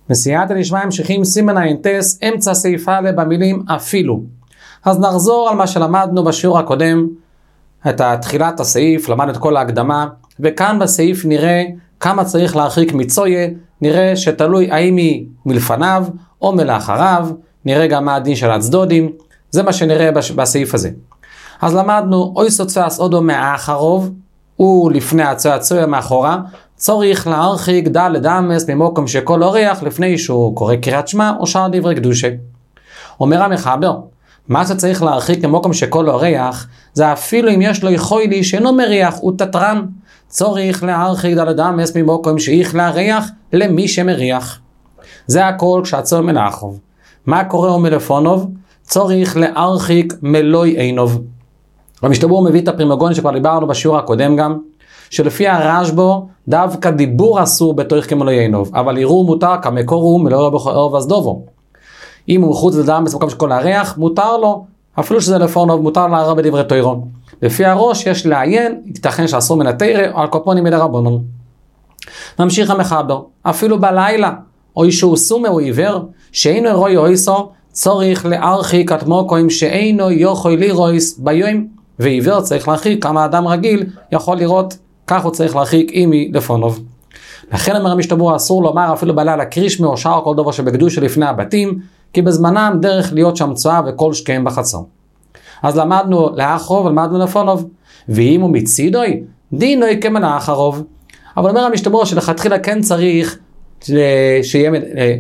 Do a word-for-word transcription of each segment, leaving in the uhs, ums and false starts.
בסייעתא דשמיא ממשיכים סימן ע"ס, אמצע סעיף א' במילים אפילו. אז נחזור על מה שלמדנו בשיעור הקודם, את תחילת הסעיף, למדנו את כל ההקדמה, וכאן בסעיף נראה כמה צריך להרחיק מצויה, נראה שתלוי האם היא מלפניו או מלאחריו, נראה גם מה הדין של הצדודים, זה מה שנראה בסעיף הזה. אז למדנו, אוי סוצס אודו מאחרוב, הוא לפני הצויה, הצויה מאחורה, צריך להרחיק דל לדמס ממוקם שכל אורח לפני שהוא קורא קריאת שמע או שאר דברי קדושה. אומר המחבר, מה שצריך להרחיק ממוקם שכל אורח, זה אפילו אם יש לו יכולי שאינו מריח, הוא תטרן. צריך להרחיק דל לדמס ממוקם שאיך להריח למי שמריח. זה הכל כשהצויה מלאחרוב. מה קורה מלפונוב? צריך להרחיק מלוי עינוב. המשתבור מביא את הפרימגון שכבר דיברנו בשיעור הקודם גם, שלפי הרשב"א דווקא דיבור אסור בתוך כמלוי עינוב, אבל עירור מותר כמקור הוא מלא בכל ערב וסדובו. אם הוא מחוץ לדמס במקום שכל הריח, מותר לו, אפילו שזה לפונוב, מותר להרע בדברי תוירון. לפי הראש יש לעיין, ייתכן שאסור מן התורה, או על קופונים מדרבנן. ממשיך המחבר, אפילו בלילה, או שהוא סומא או עיוור, שאינו רואי אויסו, צריך להרחיק את מוקוים שאינו יכול לרויס ביום, ועיוור צריך להרחיק כמה אדם רגיל יכול לראות, כך הוא צריך להרחיק אימי לפונוב. לכן אומר המשתבור אסור לומר אפילו בלילה קרישמי או שאר כל דבר שבקדושה לפני הבתים, כי בזמנם דרך להיות שם צועה וכל שכם בחצר. אז למדנו לאחרוב ולמדנו לפונוב, ואם הוא מצידוי, דינוי כמלאחרוב. אבל אומר המשתבור שלכתחילה כן צריך שיהיה,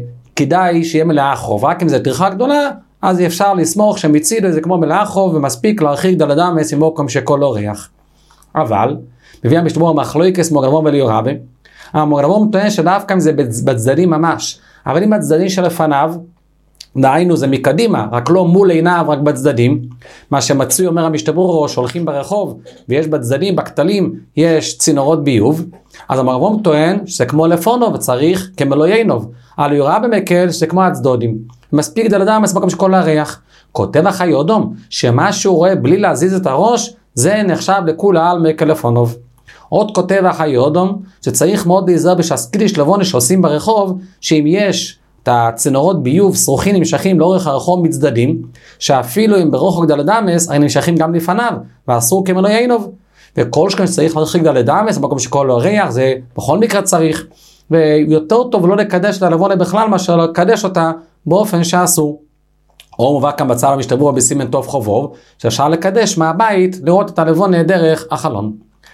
כדאי שיהיה מלאחרוב, רק אם זה טרחה גדולה, אז אפשר לסמוך שמצידו זה כמו מלאחרוב, ומספיק להרחיק דל אדמס ממקום שכל אורח. אבל, מביא המשתבור מחלוקס מוגרמום וליורבה, המוגרמום טוען שדווקא אם זה בצדדים ממש, אבל אם הצדדים שלפניו, דהיינו זה מקדימה, רק לא מול עיניו, רק בצדדים, מה שמצוי אומר המשתבור שהולכים ברחוב, ויש בצדדים, בכתלים, יש צינורות ביוב, אז המוגרמום טוען שזה כמו לפונו וצריך כמלוי עינוב, על יורבה מקל שזה כמו הצדודים. מספיק דל אדמס במקום שכל הריח. כותב החיודום שמה שהוא רואה בלי להזיז את הראש זה נחשב לכולה על מקלפונוב. עוד כותב החיודום שצריך מאוד להיזהר בשסקידיש לבונה שעושים ברחוב, שאם יש את הצינורות ביוב שרוחים נמשכים לאורך הרחוב מצדדים, שאפילו אם ברוחק דל אדמס הרי נמשכים גם לפניו ואסור כמלוי עינוב, וכל שכן שצריך להרחיק דל אדמס במקום שכל הריח זה בכל מקרה צריך, ויותר טוב לא לקדש את הלבונה בכלל מאשר לקדש אותה באופן שאסור. או מובא כאן בצד המשתבור בסימן טוב חובוב, שאפשר לקדש מהבית לראות את הלבונה דרך החלון.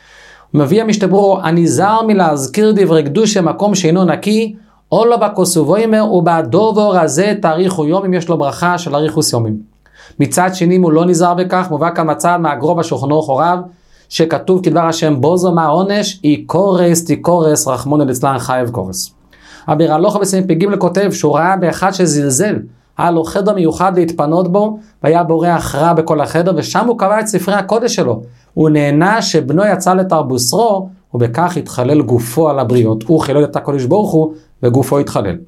מביא המשתבור, הנזהר מלהזכיר דברי קדושה מקום שאינו נקי, או לא בכוסובוימר ובדובור הזה תאריכו יום אם יש לו ברכה של אריכוס יומים. מצד שני הוא לא נזהר בכך, מובא כאן בצד מהגרוב השולחנו חוריו, שכתוב כדבר השם בוזו מה העונש, אי קורס תיקורס רחמון אליצלן חייב קורס. אבל הלוך בסעיף פ"ג לכותב שהוא ראה באחד שזלזל, היה לו חדר מיוחד להתפנות בו, והיה בורח רע בכל החדר, ושם הוא קבע את ספרי הקודש שלו. הוא נהנה שבנו יצא לתרבוסרו, ובכך התחלל גופו על הבריות. הוא חילל את הקודש ברוך הוא, וגופו התחלל.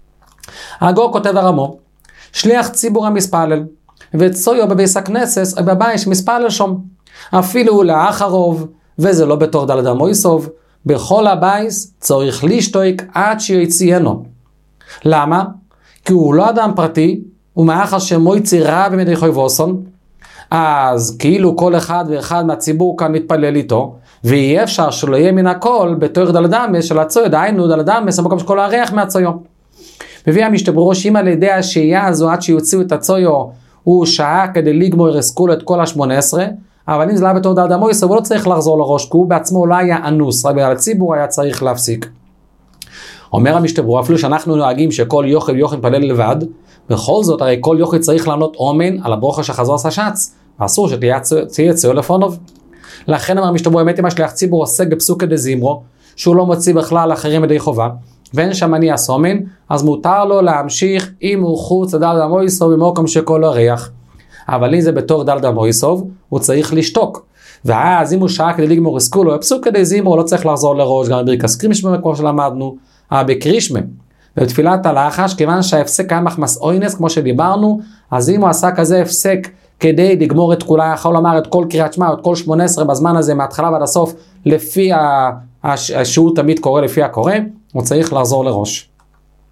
הגור כותב הרמו, שליח ציבור המספלל, וצויו בביס הכנסת, בבית שמספלל שום. אפילו לאחרוב, וזה לא בתור דל אדמויסוב, בכל הבייס צריך לשתוק עד שיוציינו. למה? כי הוא לא אדם פרטי, ומאחר שמויצי רע במדי חוי ווסון, אז כאילו כל אחד ואחד מהציבור כאן מתפלל איתו, ואי אפשר שלא יהיה מן הכל בתור דל אדמס של הצויו, דהיינו דל אדמס המקום שכל הריח מהצויו. מביא המשתברו שאם על ידי השהייה הזו עד שיוציאו את הצויו, הוא שעה כדי לגמור רסקול את כל ה-שמונה עשרה, אבל אם זה לא בתור דל אדמויס, הוא לא צריך לחזור לראש, כי הוא בעצמו לא היה אנוס, רק בגלל הציבור היה צריך להפסיק. אומר המשתברו, אפילו שאנחנו נוהגים שכל יוחד ויוחד פלל לבד, בכל זאת הרי כל יוחד צריך לענות אומן על הברוכה שחזור עשה שץ, ואסור שתהיה ציור לפונוב. לכן אומר המשתברו, באמת אם השליח ציבור עוסק בפסוקא דזמרו, שהוא לא מוציא בכלל אחרים ידי חובה, ואין שם אני אסומן, אז מותר לו להמשיך אם הוא חוץ לדל אדמויסוב במקום שכל הריח. אבל אם זה בתור דל אדמויסוב, הוא צריך לשתוק. ואז אם הוא שעה כדי לגמור רסקולו, בפסוקא דזמרו לא צריך לחזור לראש, גם בברכת קרישמה כמו שלמדנו, בקרישמה. ובתפילת הלחש, כיוון שההפסק היה מחמס אוינס, כמו שדיברנו, אז אם הוא עשה כזה הפסק כדי לגמור את כולה, יכול לומר את כל קריאת שמע, את כל שמונה עשרה בזמן הזה, מההתחלה ועד הסוף, לפי שהוא תמיד קורא לפי הקורא, הוא צריך לחזור לראש.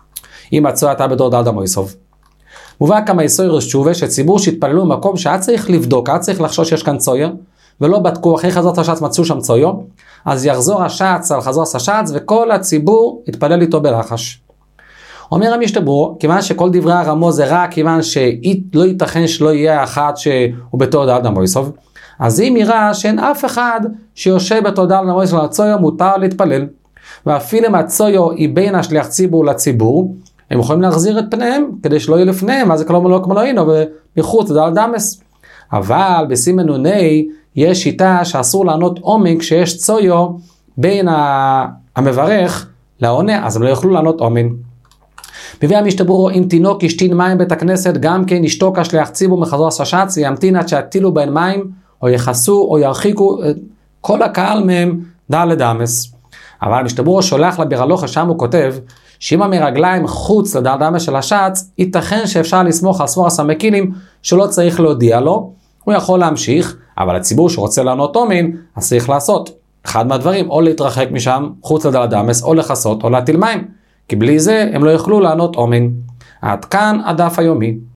אם הצויה אתה בתור דלדה מויסוב. מובא כמה יסוי רשובה שציבור שהתפללו במקום שהיה צריך לבדוק, היה צריך לחשוש שיש כאן צויה, ולא בדקו, אחרי חזרת השץ מצאו שם צויו, אז יחזור השץ על חזור השץ, וכל הציבור יתפלל איתו בלחש. אומר המשתברו, כיוון שכל דברי הרמוז זה רק כיוון שלא ייתכן שלא יהיה אחד שהוא בתור דלדה מויסוב, אז אם יראה שאין אף אחד שיושב בתור דלדה מויסוב לצויו, מותר להתפלל. ואפילו אם הצויו היא בין השליח ציבור לציבור, הם יכולים להחזיר את פניהם, כדי שלא יהיו לפניהם, אז זה כלום לא כמו לא היינו, ובחוץ דל דמס. אבל בסימן נוני, יש שיטה שאסור לענות אומן, כשיש צויו בין המברך לעונה, אז הם לא יוכלו לענות אומן. מביא המשתברו, אם תינוק ישתין מים בית הכנסת, גם כן ישתוק השליח ציבור מחזור הששץ, וימתין עד שיטילו בהן מים, או יחסו, או ירחיקו, כל הקהל מהם דל דמס. אבל המשתברו שולח לבירלוכה, שם הוא כותב, שאם המרגליים חוץ לדל דמס של השץ, ייתכן שאפשר לסמוך על סבור הסמקילים, שלא צריך להודיע לו, הוא יכול להמשיך, אבל הציבור שרוצה לענות אומן, אז צריך לעשות אחד מהדברים, או להתרחק משם חוץ לדל דמס, או לחסות, או להטיל מים, כי בלי זה הם לא יוכלו לענות אומן. עד כאן הדף היומי.